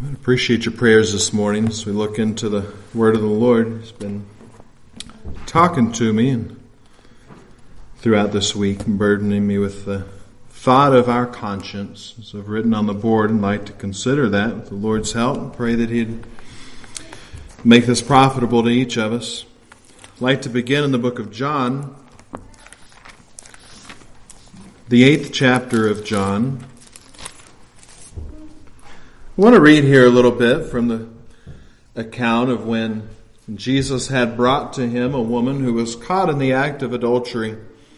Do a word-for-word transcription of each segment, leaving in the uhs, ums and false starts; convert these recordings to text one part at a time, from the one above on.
I appreciate your prayers this morning as we look into the Word of the Lord. He's been talking to me and throughout this week and burdening me with the thought of our conscience. As I've written on the board, I'd like to consider that with the Lord's help and pray that He'd make this profitable to each of us. I'd like to begin in the book of John, the eighth chapter of John. I want to read here a little bit from the account of when Jesus had brought to him a woman who was caught in the act of adultery.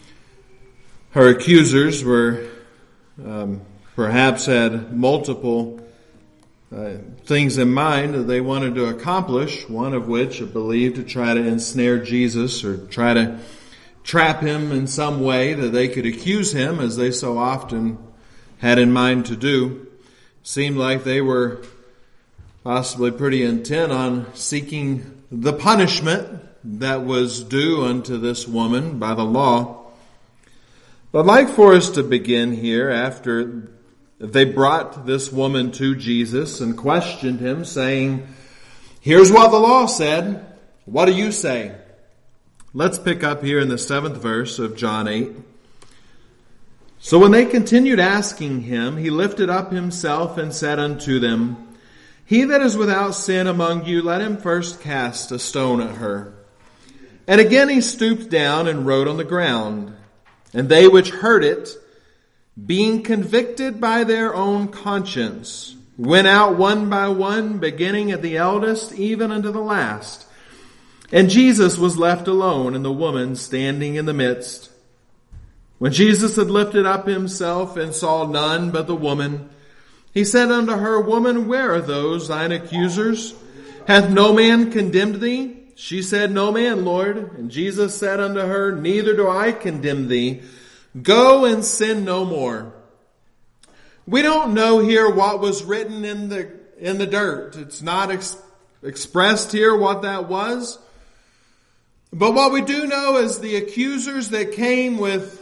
Her accusers were um, perhaps had multiple uh, things in mind that they wanted to accomplish, one of which I believe to try to ensnare Jesus or try to trap him in some way that they could accuse him, as they so often had in mind to do. Seemed like they were possibly pretty intent on seeking the punishment that was due unto this woman by the law. But I'd like for us to begin here after they brought this woman to Jesus and questioned him, saying, "Here's what the law said. What do you say?" Let's pick up here in the seventh verse of John eight. So when they continued asking him, he lifted up himself and said unto them, "He that is without sin among you, let him first cast a stone at her." And again he stooped down and wrote on the ground. And they which heard it, being convicted by their own conscience, went out one by one, beginning at the eldest, even unto the last. And Jesus was left alone, and the woman standing in the midst. When Jesus had lifted up himself and saw none but the woman, he said unto her, "Woman, where are those thine accusers? Hath no man condemned thee?" She said, "No man, Lord." And Jesus said unto her, "Neither do I condemn thee. Go and sin no more." We don't know here what was written in the in the dirt. It's not ex- expressed here what that was. But what we do know is the accusers that came with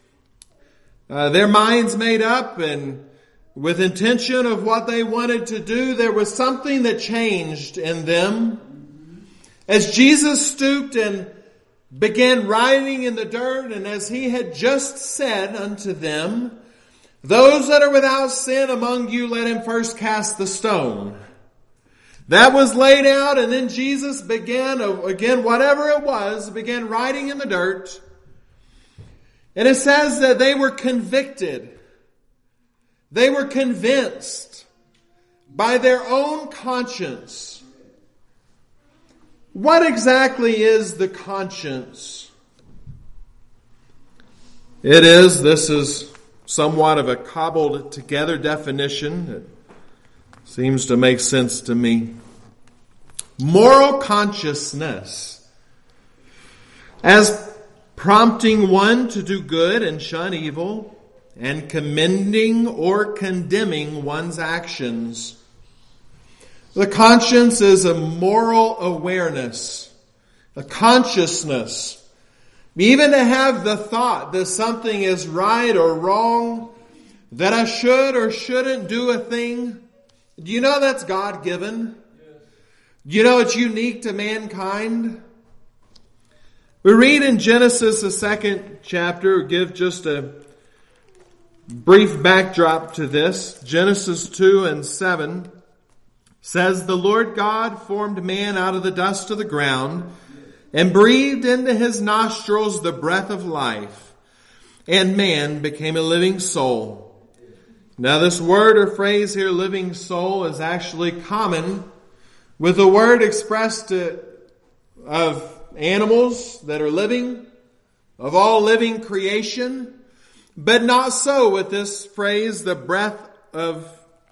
Uh, their minds made up and with intention of what they wanted to do, there was something that changed in them. As Jesus stooped and began writing in the dirt, and as he had just said unto them, "Those that are without sin among you, let him first cast the stone." That was laid out, and then Jesus began, again, whatever it was, began writing in the dirt. And it says that they were convicted. They were convinced by their own conscience. What exactly is the conscience? It is, this is somewhat of a cobbled together definition. It seems to make sense to me. Moral consciousness. As prompting one to do good and shun evil, and commending or condemning one's actions. The conscience is a moral awareness, a consciousness. Even to have the thought that something is right or wrong, that I should or shouldn't do a thing. Do you know that's God-given? Do you know it's unique to mankind? We read in Genesis, the second chapter, give just a brief backdrop to this. Genesis two and seven says, "The Lord God formed man out of the dust of the ground and breathed into his nostrils the breath of life, and man became a living soul." Now this word or phrase here, living soul, is actually common with the word expressed to, of animals that are living, of all living creation, but not so with this phrase, the breath of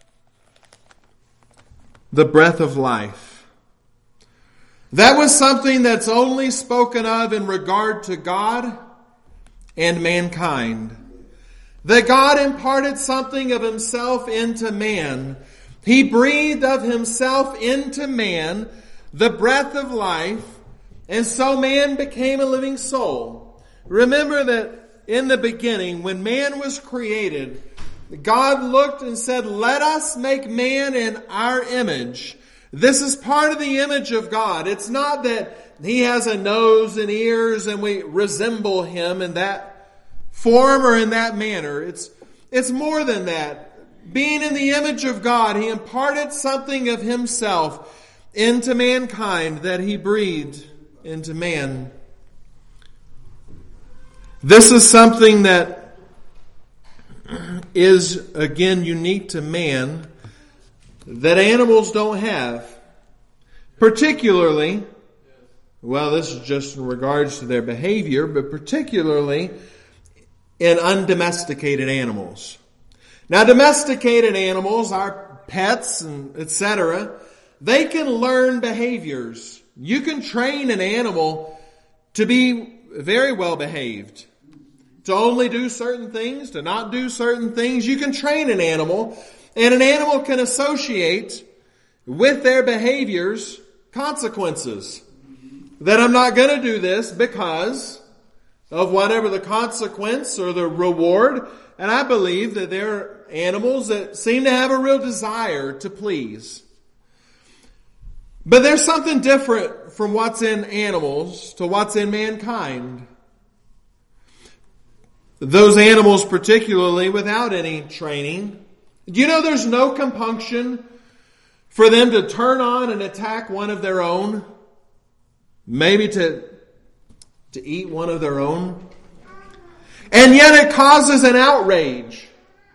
the breath of life. That was something that's only spoken of in regard to God and mankind. That God imparted something of himself into man. He breathed of himself into man the breath of life, and so man became a living soul. Remember that in the beginning, when man was created, God looked and said, let us make man in our image. This is part of the image of God. It's not that He has a nose and ears and we resemble Him in that form or in that manner. It's, it's more than that. Being in the image of God, He imparted something of Himself into mankind that He breathed into man. This is something that is, again, unique to man that animals don't have. Particularly, well, this is just in regards to their behavior, but particularly in undomesticated animals. Now, domesticated animals, our pets and et cetera, they can learn behaviors. You can train an animal to be very well behaved, to only do certain things, to not do certain things. You can train an animal, and an animal can associate with their behaviors consequences. That I'm not going to do this because of whatever the consequence or the reward. And I believe that there are animals that seem to have a real desire to please. But there's something different from what's in animals to what's in mankind. Those animals, particularly without any training, do you know there's no compunction for them to turn on and attack one of their own? Maybe to, to eat one of their own? And yet it causes an outrage.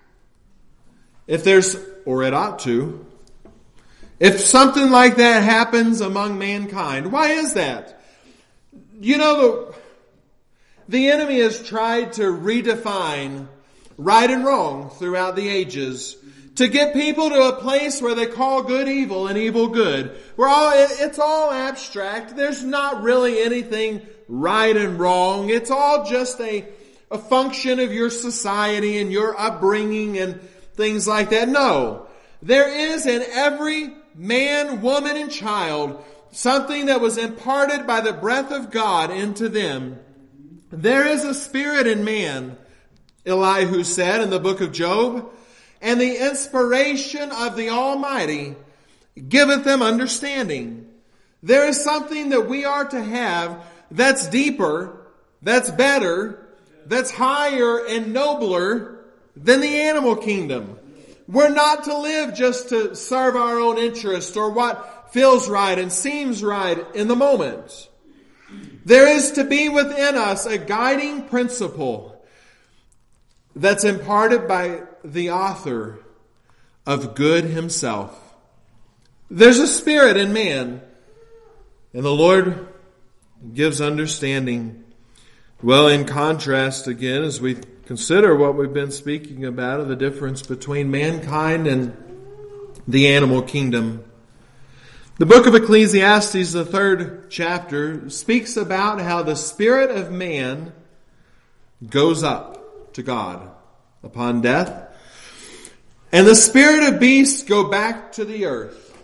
If there's, or it ought to, if something like that happens among mankind. Why is that? You know, the, the enemy has tried to redefine right and wrong throughout the ages, to get people to a place where they call good evil and evil good. We're all, it's all abstract. There's not really anything right and wrong. It's all just a, a function of your society and your upbringing and things like that. No. There is in every man, woman, and child something that was imparted by the breath of God into them. There is a spirit in man, Elihu said in the book of Job, and the inspiration of the Almighty giveth them understanding. There is something that we are to have that's deeper, that's better, that's higher and nobler than the animal kingdom. We're not to live just to serve our own interest or what feels right and seems right in the moment. There is to be within us a guiding principle that's imparted by the author of good Himself. There's a spirit in man, and the Lord gives understanding. Well, in contrast, again, as we consider what we've been speaking about of the difference between mankind and the animal kingdom, the book of Ecclesiastes, the third chapter, speaks about how the spirit of man goes up to God upon death, and the spirit of beasts go back to the earth.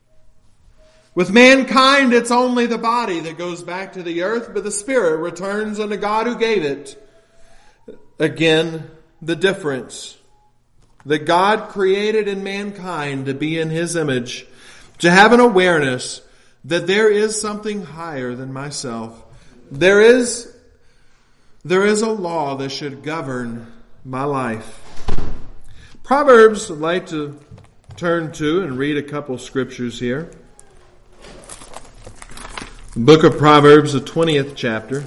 With mankind, it's only the body that goes back to the earth, but the spirit returns unto God who gave it. Again, the difference that God created in mankind to be in His image, to have an awareness that there is something higher than myself. There is, there is a law that should govern my life. Proverbs, I'd like to turn to and read a couple scriptures here. The book of Proverbs, the twentieth chapter.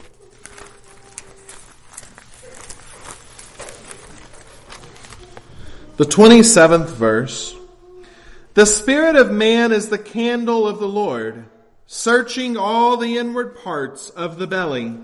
The twenty-seventh verse. The spirit of man is the candle of the Lord, searching all the inward parts of the belly.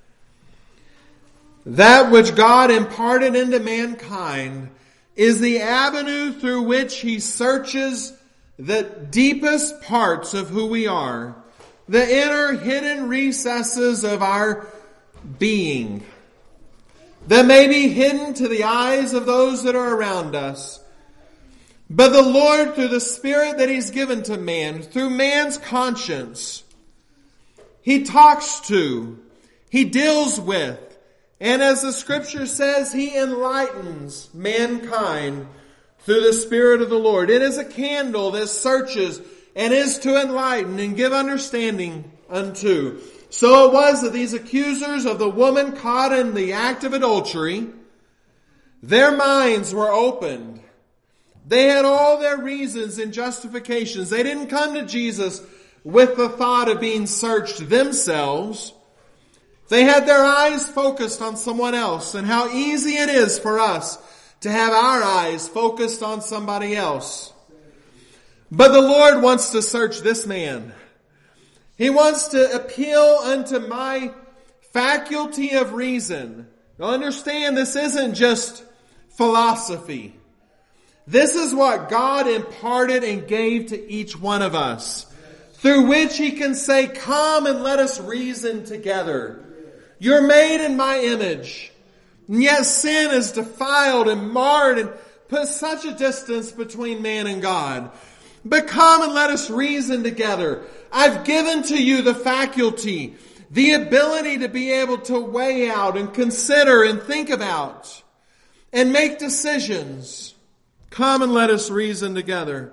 That which God imparted into mankind is the avenue through which He searches the deepest parts of who we are, the inner hidden recesses of our being that may be hidden to the eyes of those that are around us. But the Lord, through the Spirit that He's given to man, through man's conscience, He talks to, He deals with, And as the scripture says, He enlightens mankind through the Spirit of the Lord. It is a candle that searches and is to enlighten and give understanding unto. So it was that these accusers of the woman caught in the act of adultery, their minds were opened. They had all their reasons and justifications. They didn't come to Jesus with the thought of being searched themselves. They had their eyes focused on someone else, and how easy it is for us to have our eyes focused on somebody else. But the Lord wants to search this man. He wants to appeal unto my faculty of reason. Now understand, this isn't just philosophy. This is what God imparted and gave to each one of us, through which He can say, come and let us reason together. You're made in my image. And yet sin is defiled and marred and put such a distance between man and God. But come and let us reason together. I've given to you the faculty, the ability to be able to weigh out and consider and think about and make decisions. Come and let us reason together.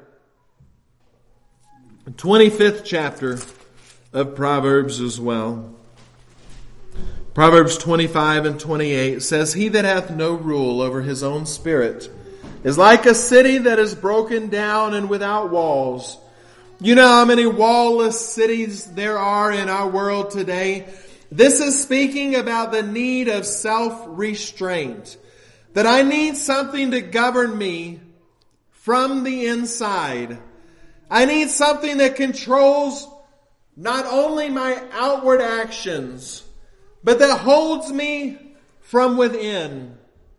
The twenty-fifth chapter of Proverbs as well. Proverbs twenty-five and twenty-eight says, He that hath no rule over his own spirit is like a city that is broken down and without walls. You know how many wall-less cities there are in our world today? This is speaking about the need of self-restraint. That I need something to govern me from the inside. I need something that controls not only my outward actions, but that holds me from within.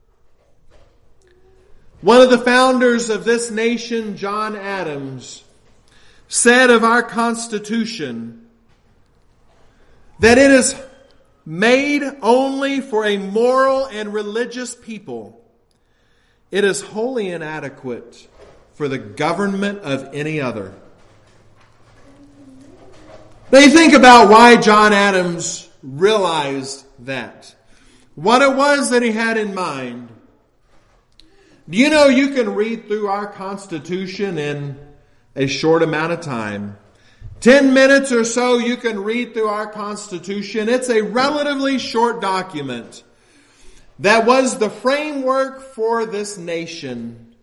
One of the founders of this nation, John Adams, said of our Constitution that it is made only for a moral and religious people. It is wholly inadequate for the government of any other. Now you think about why John Adams realized that. What it was that he had in mind. Do you know you can read through our Constitution in a short amount of time? Ten minutes or so you can read through our Constitution. It's a relatively short document that was the framework for this nation.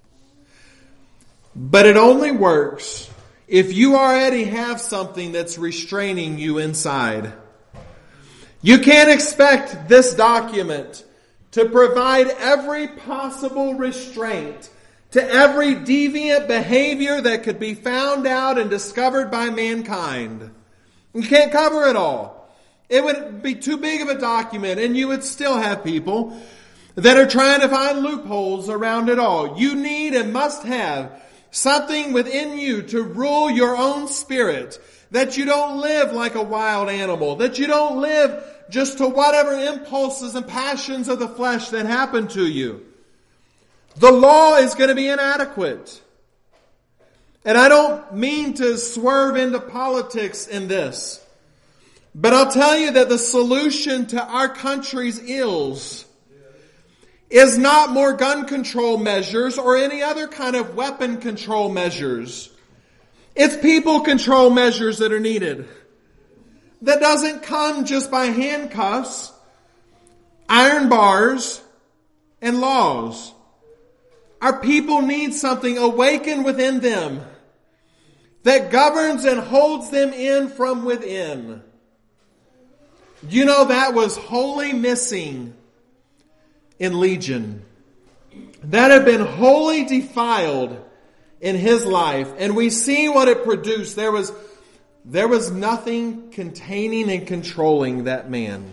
But it only works if you already have something that's restraining you inside. You can't expect this document to provide every possible restraint to every deviant behavior that could be found out and discovered by mankind. You can't cover it all. It would be too big of a document, and you would still have people that are trying to find loopholes around it all. You need and must have something within you to rule your own spirit, that you don't live like a wild animal, that you don't live just to whatever impulses and passions of the flesh that happen to you. The law is going to be inadequate. And I don't mean to swerve into politics in this, but I'll tell you that the solution to our country's ills is not more gun control measures or any other kind of weapon control measures. It's people control measures that are needed. That doesn't come just by handcuffs, iron bars, and laws. Our people need something awakened within them that governs and holds them in from within. You know, that was wholly missing in Legion. That had been wholly defiled in his life. And we see what it produced. There was There was nothing containing and controlling that man.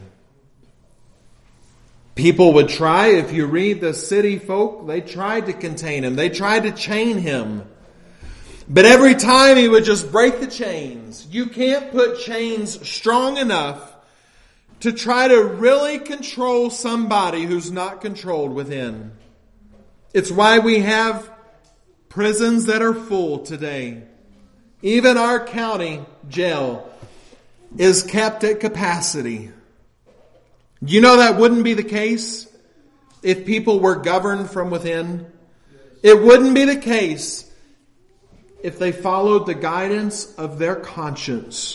People would try, if you read the city folk, they tried to contain him. They tried to chain him. But every time he would just break the chains. You can't put chains strong enough to try to really control somebody who's not controlled within. It's why we have prisons that are full today. Even our county jail is kept at capacity. You know that wouldn't be the case if people were governed from within. It wouldn't be the case if they followed the guidance of their conscience.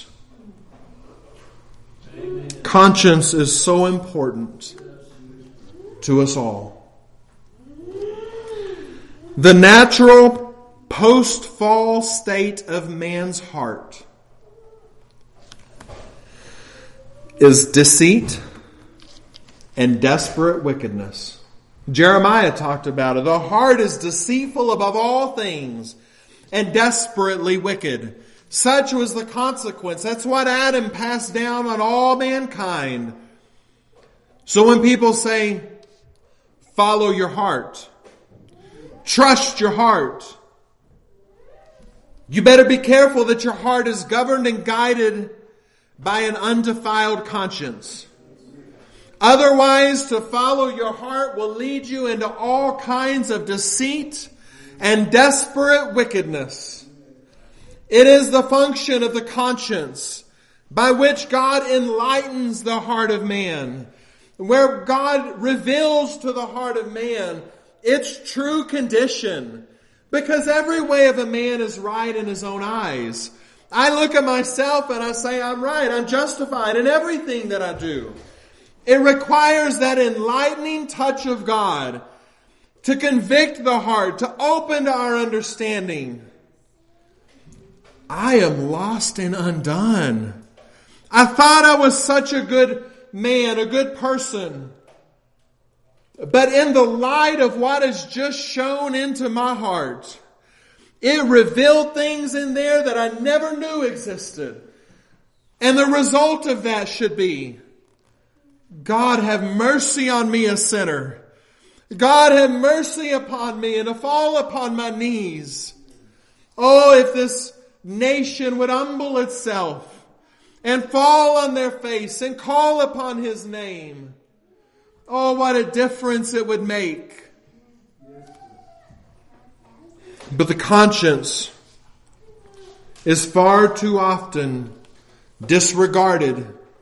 Amen. Conscience is so important to us all. The natural post-fall state of man's heart is deceit and desperate wickedness. Jeremiah talked about it. The heart is deceitful above all things and desperately wicked. Such was the consequence. That's what Adam passed down on all mankind. So when people say, follow your heart, trust your heart, you better be careful that your heart is governed and guided by an undefiled conscience. Otherwise, to follow your heart will lead you into all kinds of deceit and desperate wickedness. It is the function of the conscience by which God enlightens the heart of man, where God reveals to the heart of man its true condition, because every way of a man is right in his own eyes. I look at myself and I say, I'm right, I'm justified in everything that I do. It requires that enlightening touch of God to convict the heart, to open to our understanding. I am lost and undone. I thought I was such a good man, a good person. But in the light of what has just shown into my heart, it revealed things in there that I never knew existed. And the result of that should be, God have mercy on me, a sinner. God have mercy upon me, and to fall upon my knees. Oh, if this nation would humble itself and fall on their face and call upon His name. Oh, what a difference it would make. But the conscience is far too often disregarded,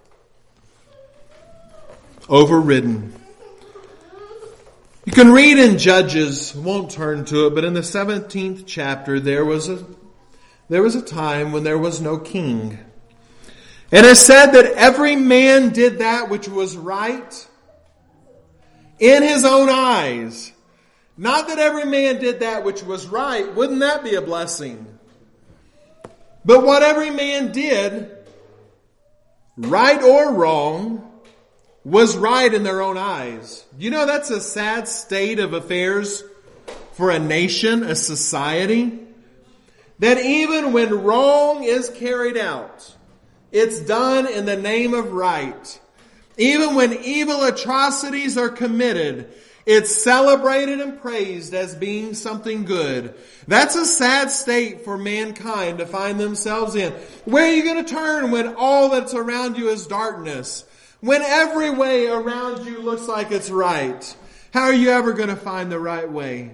overridden. You can read in Judges, won't turn to it, but in the seventeenth chapter there was a there was a time when there was no king. And it said that every man did that which was right in his own eyes. Not that every man did that which was right. Wouldn't that be a blessing? But what every man did, right or wrong, was right in their own eyes. You know, that's a sad state of affairs for a nation, a society. That even when wrong is carried out, it's done in the name of right. Even when evil atrocities are committed, it's celebrated and praised as being something good. That's a sad state for mankind to find themselves in. Where are you going to turn when all that's around you is darkness? When every way around you looks like it's right? How are you ever going to find the right way?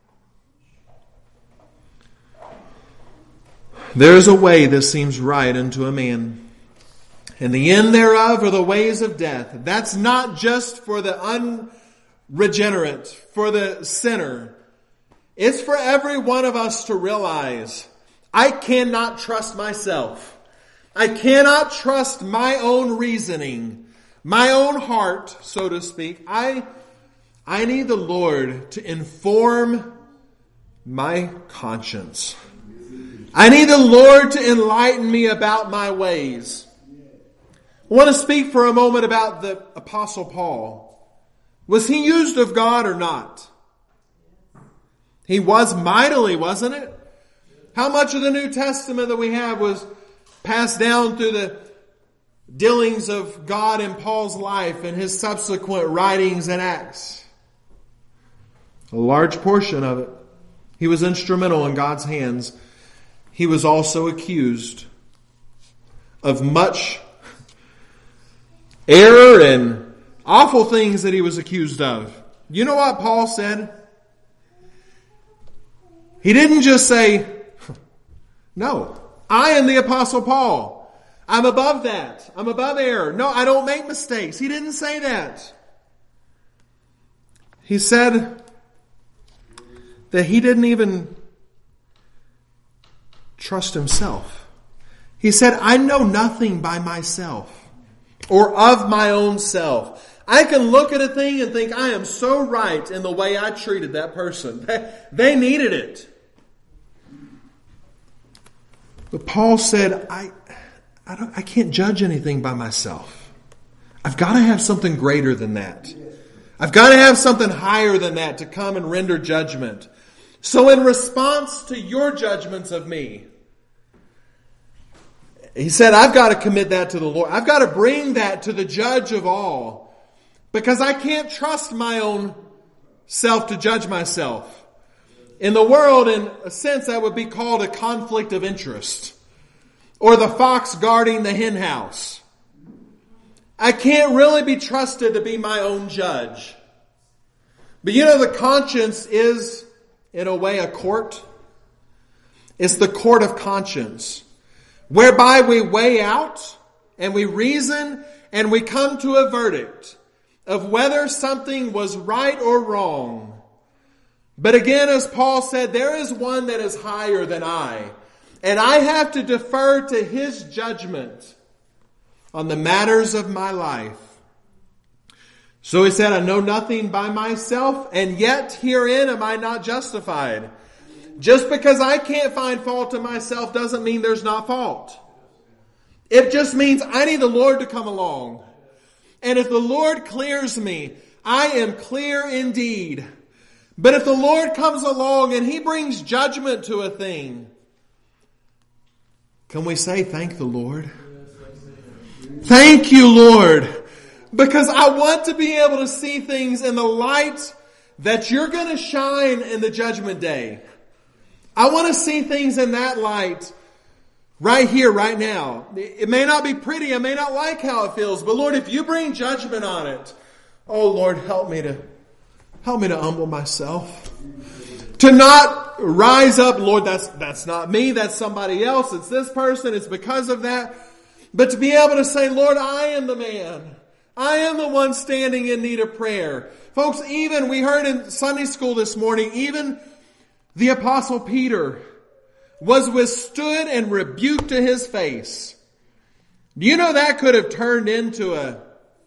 There is a way that seems right unto a man, and the end thereof are the ways of death. That's not just for the unregenerate, for the sinner. It's for every one of us to realize, I cannot trust myself. I cannot trust my own reasoning, my own heart, so to speak. I, I need the Lord to inform my conscience. I need the Lord to enlighten me about my ways. I want to speak for a moment about the Apostle Paul. Was he used of God or not? He was mightily, wasn't it? How much of the New Testament that we have was passed down through the dealings of God in Paul's life and his subsequent writings and acts? A large portion of it. He was instrumental in God's hands. He was also accused of much error and awful things that he was accused of. You know what Paul said? He didn't just say, no, I am the Apostle Paul. I'm above that. I'm above error. No, I don't make mistakes. He didn't say that. He said that he didn't even trust himself. He said, I know nothing by myself or of my own self. I can look at a thing and think I am so right in the way I treated that person. They needed it. But Paul said, I, I, don't, I can't judge anything by myself. I've got to have something greater than that. I've got to have something higher than that to come and render judgment. So in response to your judgments of me, he said, I've got to commit that to the Lord. I've got to bring that to the judge of all. Because I can't trust my own self to judge myself. In the world, in a sense, that would be called a conflict of interest. Or the fox guarding the hen house. I can't really be trusted to be my own judge. But you know, the conscience is, in a way, a court. It's the court of conscience, whereby we weigh out and we reason and we come to a verdict of whether something was right or wrong. But again, as Paul said, there is one that is higher than I, and I have to defer to his judgment on the matters of my life. So he said, I know nothing by myself, and yet herein am I not justified. Just because I can't find fault in myself doesn't mean there's not fault. It just means I need the Lord to come along. And if the Lord clears me, I am clear indeed. But if the Lord comes along and He brings judgment to a thing, can we say, thank the Lord? Thank you, Lord. Because I want to be able to see things in the light that you're going to shine in the judgment day. I want to see things in that light right here, right now. It may not be pretty. I may not like how it feels. But Lord, if you bring judgment on it, oh Lord, help me to, help me to humble myself. To not rise up, Lord, that's, that's not me. That's somebody else. It's this person. It's because of that. But to be able to say, Lord, I am the man. I am the one standing in need of prayer. Folks, even we heard in Sunday school this morning, even the Apostle Peter was withstood and rebuked to his face. Do you know that could have turned into a...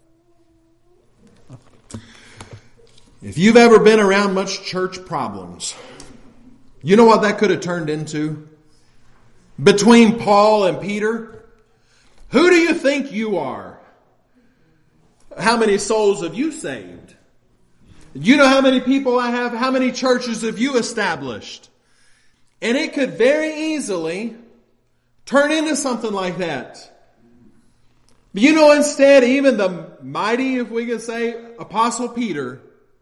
If you've ever been around much church problems, you know what that could have turned into? Between Paul and Peter? Who do you think you are? How many souls have you saved? You know how many people I have? How many churches have you established? And it could very easily turn into something like that. But you know, instead, even the mighty, if we can say, Apostle Peter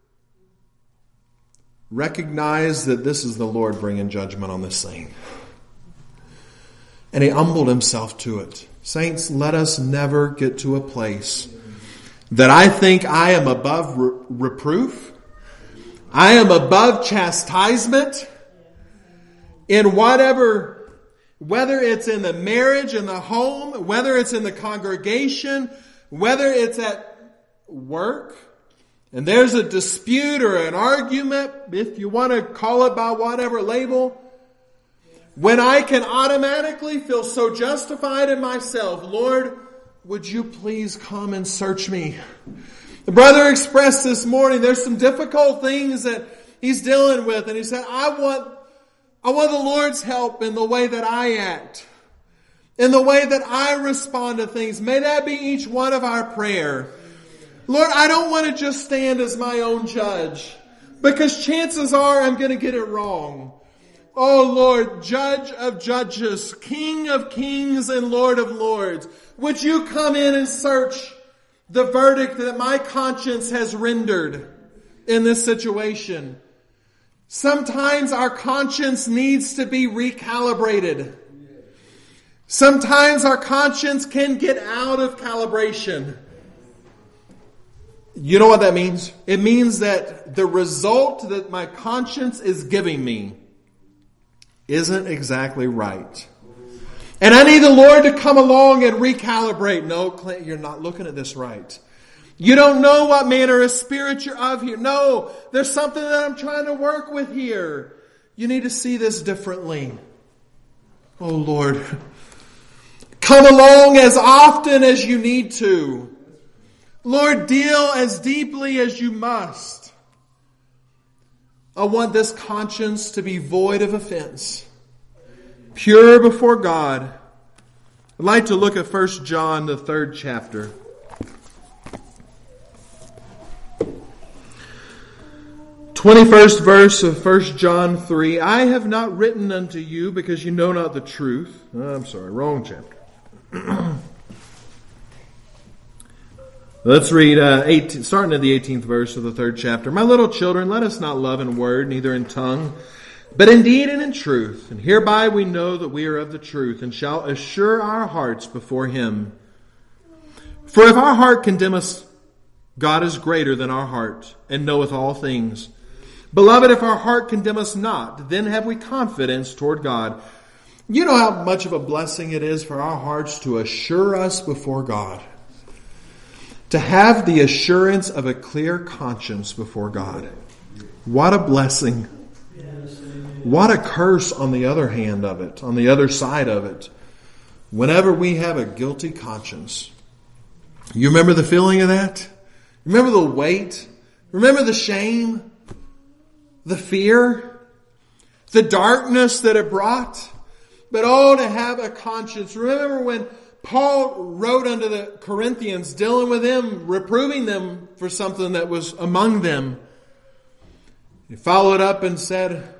recognized that this is the Lord bringing judgment on this thing. And he humbled himself to it. Saints, let us never get to a place that I think I am above re- reproof. I am above chastisement in whatever, whether it's in the marriage, in the home, whether it's in the congregation, whether it's at work, and there's a dispute or an argument, if you want to call it by whatever label, when I can automatically feel so justified in myself, Lord, would you please come and search me? The brother expressed this morning, there's some difficult things that he's dealing with. And he said, I want, I want the Lord's help in the way that I act. In the way that I respond to things. May that be each one of our prayer. Lord, I don't want to just stand as my own judge. Because chances are I'm going to get it wrong. Oh Lord, Judge of judges, King of kings and Lord of lords, would you come in and search the verdict that my conscience has rendered in this situation? Sometimes our conscience needs to be recalibrated. Sometimes our conscience can get out of calibration. You know what that means? It means that the result that my conscience is giving me isn't exactly right. And I need the Lord to come along and recalibrate. No, Clint, you're not looking at this right. You don't know what manner of spirit you're of here. No, there's something that I'm trying to work with here. You need to see this differently. Oh Lord, come along as often as you need to. Lord, deal as deeply as you must. I want this conscience to be void of offense, pure before God. I'd like to look at First John, the third chapter. twenty-first verse of First John three. I have not written unto you because you know not the truth. Oh, I'm sorry, wrong chapter. Let's read uh, eighteen, starting at the eighteenth verse of the third chapter. My little children, let us not love in word, neither in tongue, but in deed and in truth. And hereby we know that we are of the truth, and shall assure our hearts before Him. For if our heart condemn us, God is greater than our heart, and knoweth all things. Beloved, if our heart condemn us not, then have we confidence toward God. You know how much of a blessing it is for our hearts to assure us before God. To have the assurance of a clear conscience before God. What a blessing. What a curse on the other hand of it, on the other side of it. Whenever we have a guilty conscience. You remember the feeling of that? Remember the weight? Remember the shame? The fear? The darkness that it brought? But oh, to have a conscience. Remember when Paul wrote unto the Corinthians, dealing with them, reproving them for something that was among them. He followed up and said,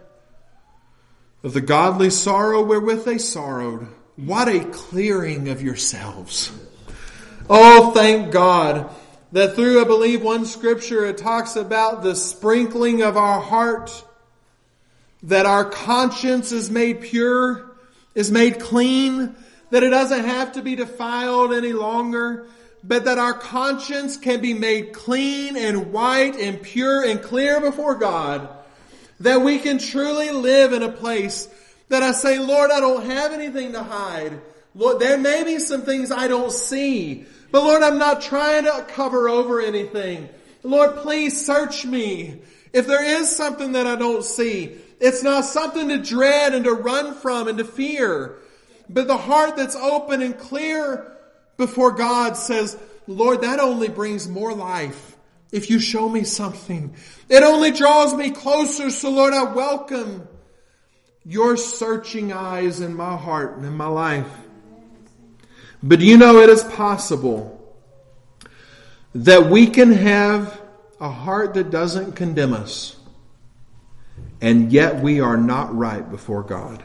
of the godly sorrow wherewith they sorrowed, what a clearing of yourselves. Oh, thank God that through, I believe, one scripture, it talks about the sprinkling of our heart, that our conscience is made pure, is made clean, that it doesn't have to be defiled any longer, but that our conscience can be made clean and white and pure and clear before God. That we can truly live in a place that I say, Lord, I don't have anything to hide. Lord, there may be some things I don't see, but Lord, I'm not trying to cover over anything. Lord, please search me. If there is something that I don't see, it's not something to dread and to run from and to fear. But the heart that's open and clear before God says, Lord, that only brings more life if you show me something. It only draws me closer. So Lord, I welcome your searching eyes in my heart and in my life. But you know, it is possible that we can have a heart that doesn't condemn us, and yet we are not right before God.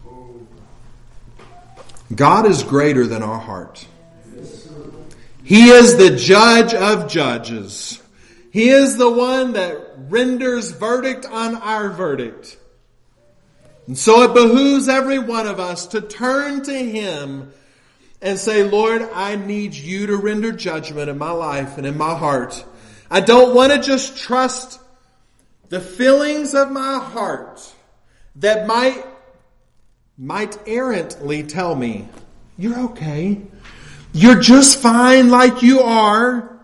God is greater than our heart. He is the judge of judges. He is the one that renders verdict on our verdict. And so it behooves every one of us to turn to Him and say, Lord, I need you to render judgment in my life and in my heart. I don't want to just trust the feelings of my heart that might might errantly tell me, you're okay. You're just fine like you are.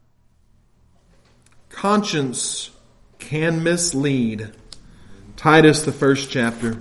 Conscience can mislead. Titus, the first chapter.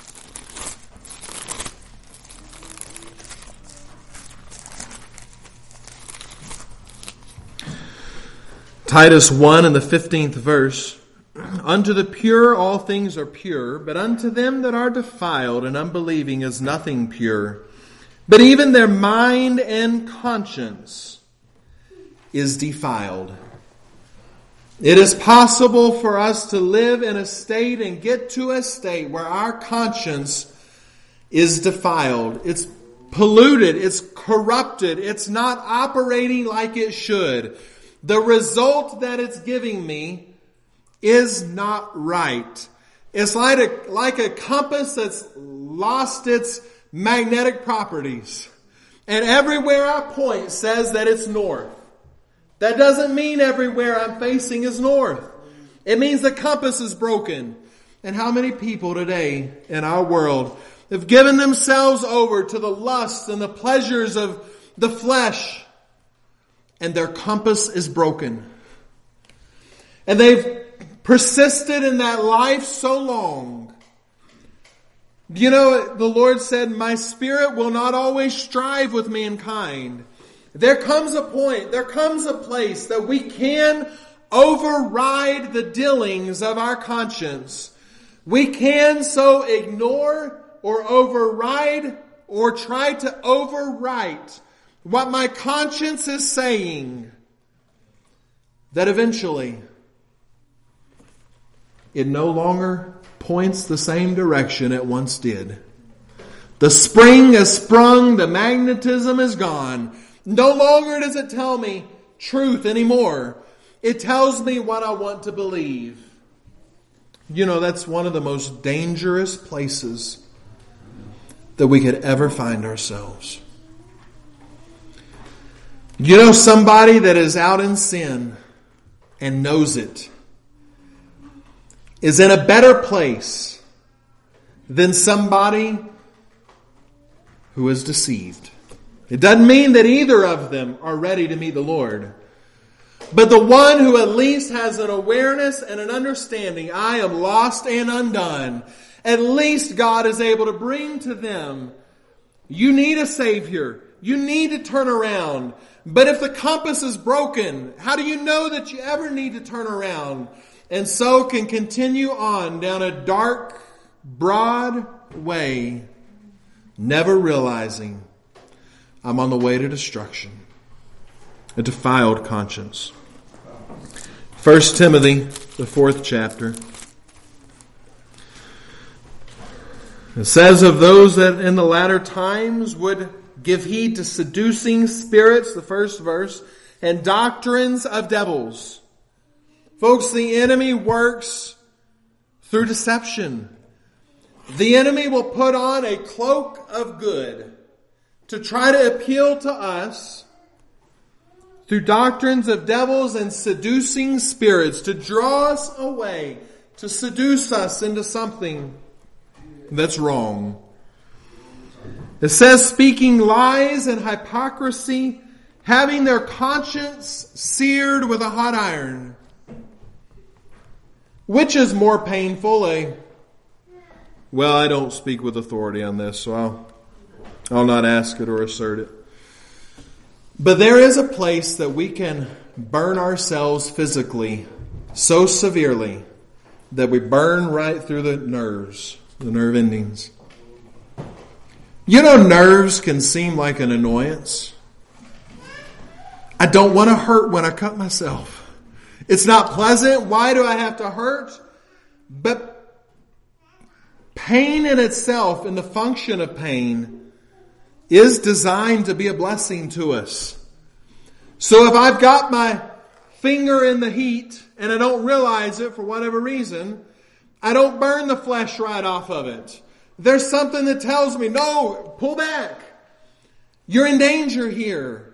Titus one and the fifteenth verse. Unto the pure all things are pure, but unto them that are defiled and unbelieving is nothing pure. But even their mind and conscience is defiled. It is possible for us to live in a state and get to a state where our conscience is defiled. It's polluted. It's corrupted. It's not operating like it should. The result that it's giving me is not right. It's like a, like a compass that's lost its magnetic properties. And everywhere I point says that it's north. That doesn't mean everywhere I'm facing is north. It means the compass is broken. And how many people today in our world, have given themselves over to the lusts and the pleasures of the flesh, and their compass is broken. And they've persisted in that life so long. You know, the Lord said, my spirit will not always strive with mankind. There comes a point, there comes a place that we can override the dealings of our conscience. We can so ignore or override or try to overwrite what my conscience is saying, that eventually it no longer points the same direction it once did. The spring has sprung, the magnetism is gone. No longer does it tell me truth anymore. It tells me what I want to believe. You know, that's one of the most dangerous places that we could ever find ourselves. You know, somebody that is out in sin and knows it is in a better place than somebody who is deceived. It doesn't mean that either of them are ready to meet the Lord. But the one who at least has an awareness and an understanding, I am lost and undone, at least God is able to bring to them, you need a Savior. You need to turn around. But if the compass is broken, how do you know that you ever need to turn around? And so can continue on down a dark, broad way, never realizing I'm on the way to destruction. A defiled conscience. First Timothy, the fourth chapter. It says of those that in the latter times would give heed to seducing spirits, the first verse, and doctrines of devils. Folks, the enemy works through deception. The enemy will put on a cloak of good to try to appeal to us through doctrines of devils and seducing spirits, to draw us away, to seduce us into something that's wrong. It says, speaking lies and hypocrisy, having their conscience seared with a hot iron. Which is more painful? A, well, I don't speak with authority on this, so I'll, I'll not ask it or assert it. But there is a place that we can burn ourselves physically so severely that we burn right through the nerves, the nerve endings. You know, nerves can seem like an annoyance. I don't want to hurt when I cut myself. It's not pleasant. Why do I have to hurt? But pain in itself and the function of pain is designed to be a blessing to us. So if I've got my finger in the heat and I don't realize it for whatever reason, I don't burn the flesh right off of it. There's something that tells me, no, pull back. You're in danger here.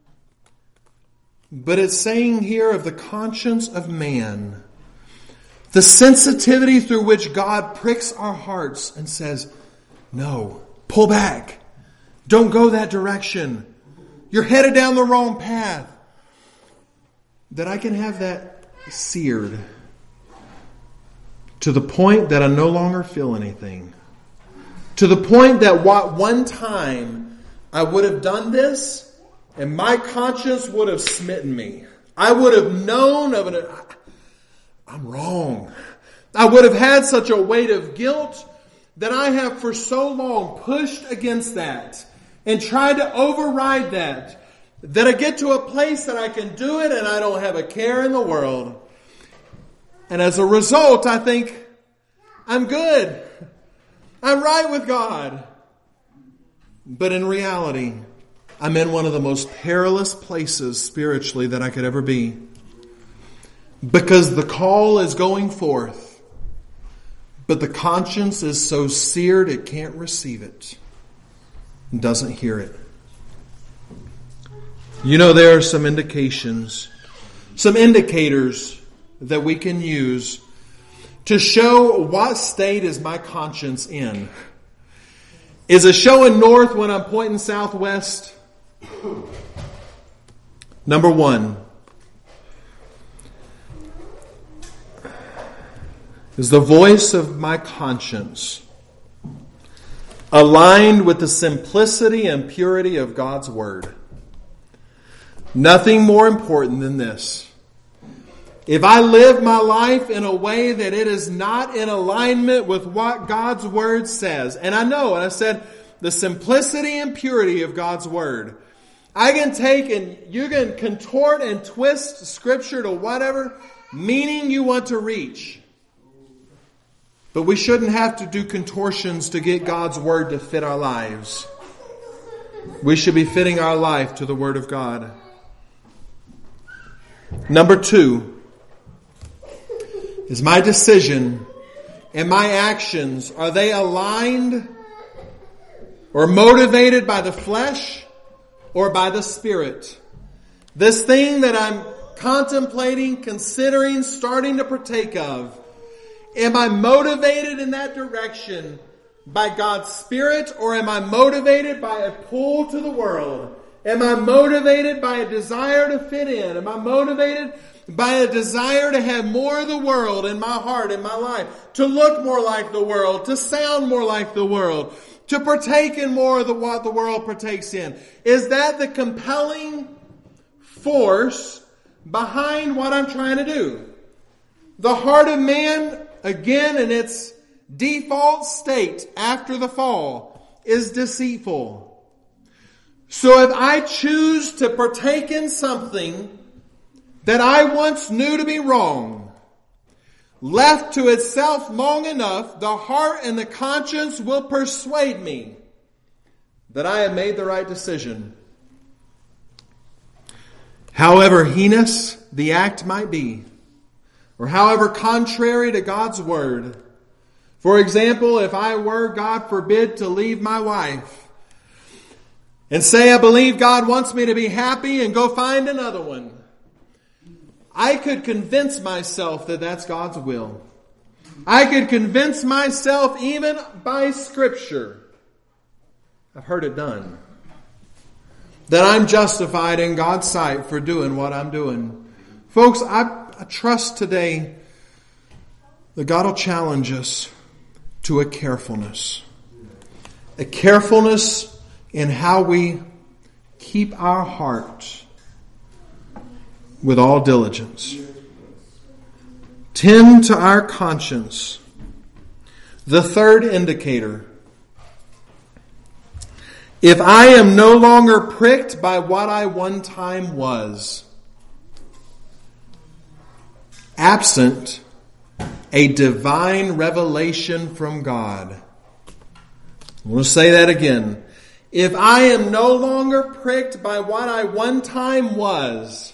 But it's saying here of the conscience of man, the sensitivity through which God pricks our hearts and says, no, pull back. Don't go that direction. You're headed down the wrong path. That I can have that seared to the point that I no longer feel anything. To the point that what one time I would have done this and my conscience would have smitten me. I would have known of it. I'm wrong. I would have had such a weight of guilt that I have for so long pushed against that and tried to override that, that I get to a place that I can do it and I don't have a care in the world. And as a result, I think, I'm good. I'm right with God. But in reality, I'm in one of the most perilous places spiritually that I could ever be. Because the call is going forth, but the conscience is so seared it can't receive it and doesn't hear it. You know, there are some indications, some indicators that we can use to show what state is my conscience in. Is it showing north when I'm pointing southwest? Number one. Is the voice of my conscience aligned with the simplicity and purity of God's Word? Nothing more important than this. If I live my life in a way that it is not in alignment with what God's Word says, and I know, and I said, the simplicity and purity of God's Word, I can take and you can contort and twist Scripture to whatever meaning you want to reach. But we shouldn't have to do contortions to get God's Word to fit our lives. We should be fitting our life to the Word of God. Number two is my decision and my actions. Are they aligned or motivated by the flesh or by the Spirit? This thing that I'm contemplating, considering, starting to partake of, am I motivated in that direction by God's Spirit, or am I motivated by a pull to the world? Am I motivated by a desire to fit in? Am I motivated by a desire to have more of the world in my heart, in my life? To look more like the world, to sound more like the world, to partake in more of the, what the world partakes in? Is that the compelling force behind what I'm trying to do? The heart of man, again, in its default state after the fall, is deceitful. So if I choose to partake in something that I once knew to be wrong, left to itself long enough, the heart and the conscience will persuade me that I have made the right decision. However heinous the act might be, or however contrary to God's Word. For example, if I were, God forbid, to leave my wife and say I believe God wants me to be happy and go find another one, I could convince myself that that's God's will. I could convince myself even by Scripture, I've heard it done, that I'm justified in God's sight for doing what I'm doing. Folks, I I trust today that God will challenge us to a carefulness. A carefulness in how we keep our heart with all diligence. Tend to our conscience. The third indicator. If I am no longer pricked by what I one time was, absent a divine revelation from God. I'm going to say that again. If I am no longer pricked by what I one time was,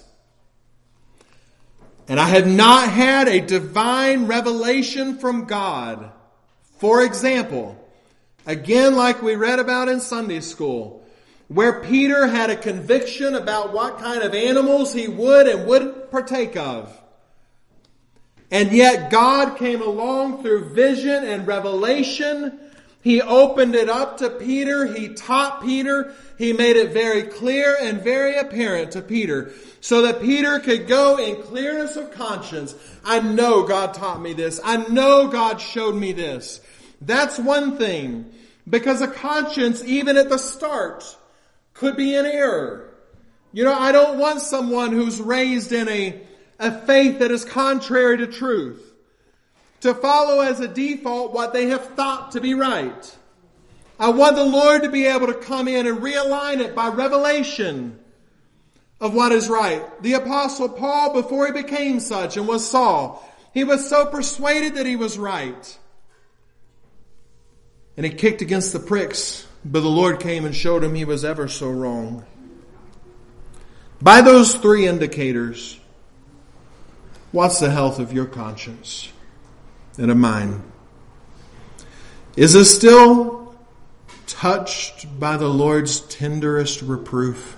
and I have not had a divine revelation from God, for example, again like we read about in Sunday school, where Peter had a conviction about what kind of animals he would and wouldn't partake of. And yet God came along through vision and revelation. He opened it up to Peter. He taught Peter. He made it very clear and very apparent to Peter so that Peter could go in clearness of conscience. I know God taught me this. I know God showed me this. That's one thing. Because a conscience, even at the start, could be in error. You know, I don't want someone who's raised in a A faith that is contrary to truth, to follow as a default what they have thought to be right. I want the Lord to be able to come in and realign it by revelation of what is right. The Apostle Paul, before he became such and was Saul, he was so persuaded that he was right. And he kicked against the pricks, but the Lord came and showed him he was ever so wrong. By those three indicators, what's the health of your conscience and of mine? Is it still touched by the Lord's tenderest reproof?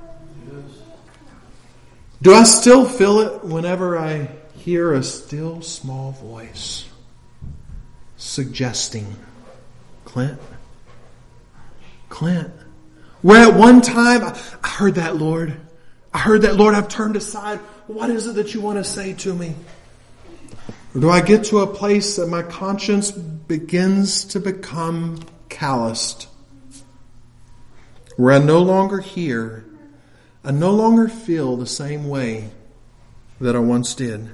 Do I still feel it whenever I hear a still small voice suggesting, Clint, Clint, where at one time, I heard that, Lord. I heard that, Lord, I've turned aside. What is it that you want to say to me? Or do I get to a place that my conscience begins to become calloused? Where I no longer hear, I no longer feel the same way that I once did.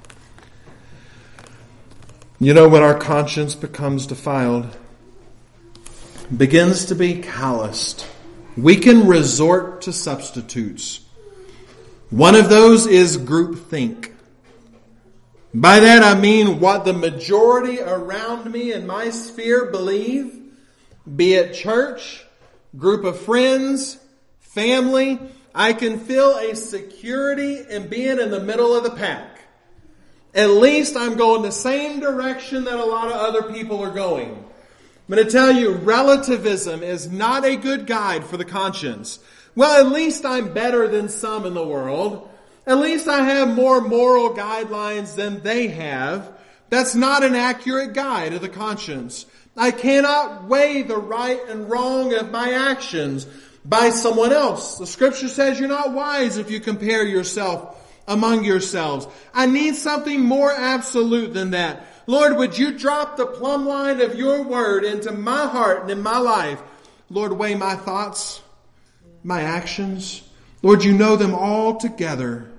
You know, when our conscience becomes defiled, begins to be calloused, we can resort to substitutes. One of those is groupthink. By that I mean what the majority around me in my sphere believe, be it church, group of friends, family. I can feel a security in being in the middle of the pack. At least I'm going the same direction that a lot of other people are going. I'm going to tell you, relativism is not a good guide for the conscience. Well, at least I'm better than some in the world. At least I have more moral guidelines than they have. That's not an accurate guide of the conscience. I cannot weigh the right and wrong of my actions by someone else. The scripture says you're not wise if you compare yourself among yourselves. I need something more absolute than that. Lord, would you drop the plumb line of your word into my heart and in my life? Lord, weigh my thoughts, my actions. Lord, you know them all together.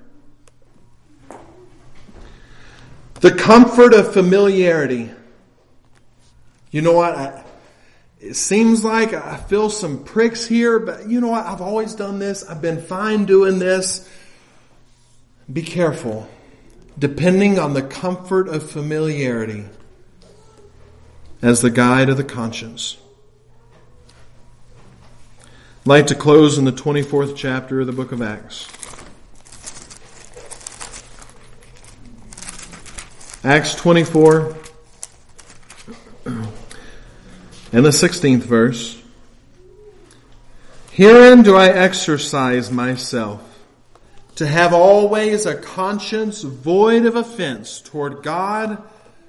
The comfort of familiarity. You know what? I, it seems like I feel some pricks here, but you know what? I've always done this. I've been fine doing this. Be careful. Depending on the comfort of familiarity as the guide of the conscience. I'd like to close in the twenty-fourth chapter of the book of Acts. Acts twenty-four and the sixteenth verse. Herein do I exercise myself, to have always a conscience void of offense toward God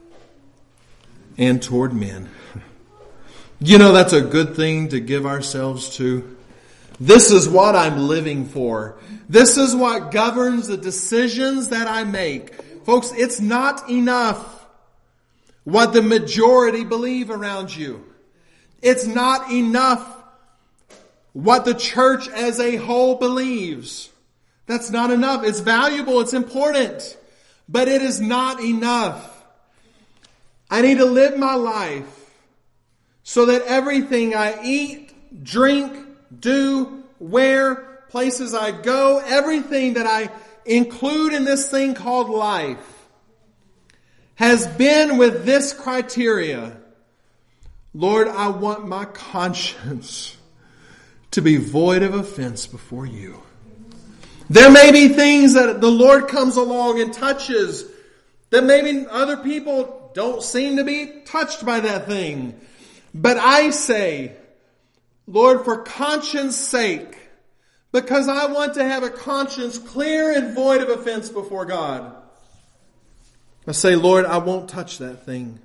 and toward men. You know, that's a good thing to give ourselves to. This is what I'm living for. This is what governs the decisions that I make. Folks, it's not enough what the majority believe around you. It's not enough what the church as a whole believes. That's not enough. It's valuable. It's important. But it is not enough. I need to live my life so that everything I eat, drink, do, wear, places I go, everything that I include in this thing called life has been with this criteria. Lord, I want my conscience to be void of offense before you. There may be things that the Lord comes along and touches that maybe other people don't seem to be touched by that thing. But I say, Lord, for conscience sake, because I want to have a conscience clear and void of offense before God, I say, Lord, I won't touch that thing.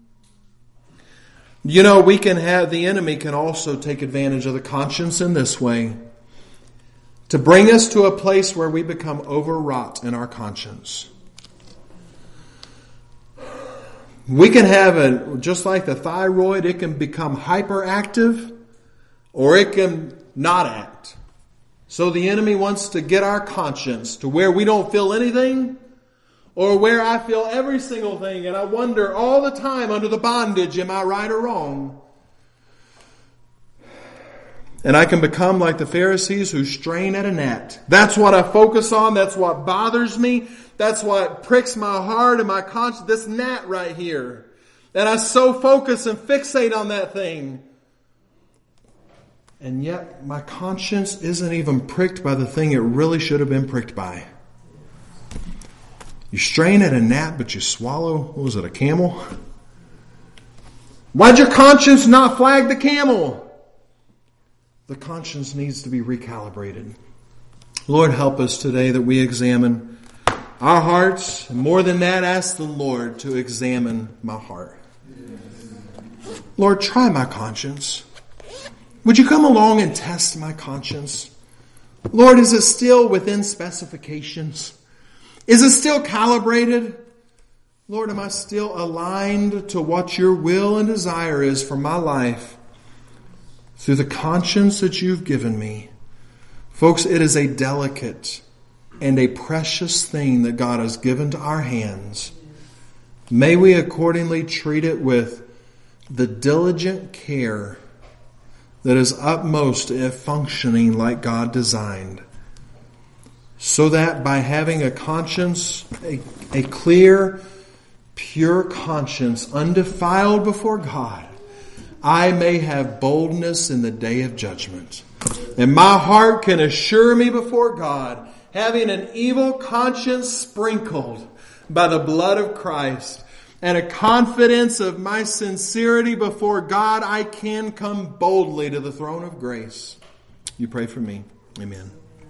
You know, we can have, the enemy can also take advantage of the conscience in this way, to bring us to a place where we become overwrought in our conscience. We can have a, just like the thyroid, it can become hyperactive or it can not act. So the enemy wants to get our conscience to where we don't feel anything, or where I feel every single thing and I wonder all the time under the bondage, am I right or wrong? And I can become like the Pharisees who strain at a gnat. That's what I focus on. That's what bothers me. That's what pricks my heart and my conscience. This gnat right here. And I so focus and fixate on that thing. And yet my conscience isn't even pricked by the thing it really should have been pricked by. You strain at a gnat, but you swallow, what was it, a camel? Why'd your conscience not flag the camel? The conscience needs to be recalibrated. Lord, help us today that we examine our hearts. More than that, ask the Lord to examine my heart. Lord, try my conscience. Would you come along and test my conscience? Lord, is it still within specifications? Is it still calibrated? Lord, am I still aligned to what your will and desire is for my life through the conscience that you've given me? Folks, it is a delicate and a precious thing that God has given to our hands. May we accordingly treat it with the diligent care that is utmost if functioning like God designed, so that by having a conscience, a, a clear, pure conscience, undefiled before God, I may have boldness in the day of judgment. And my heart can assure me before God, having an evil conscience sprinkled by the blood of Christ, and a confidence of my sincerity before God, I can come boldly to the throne of grace. You pray for me. Amen.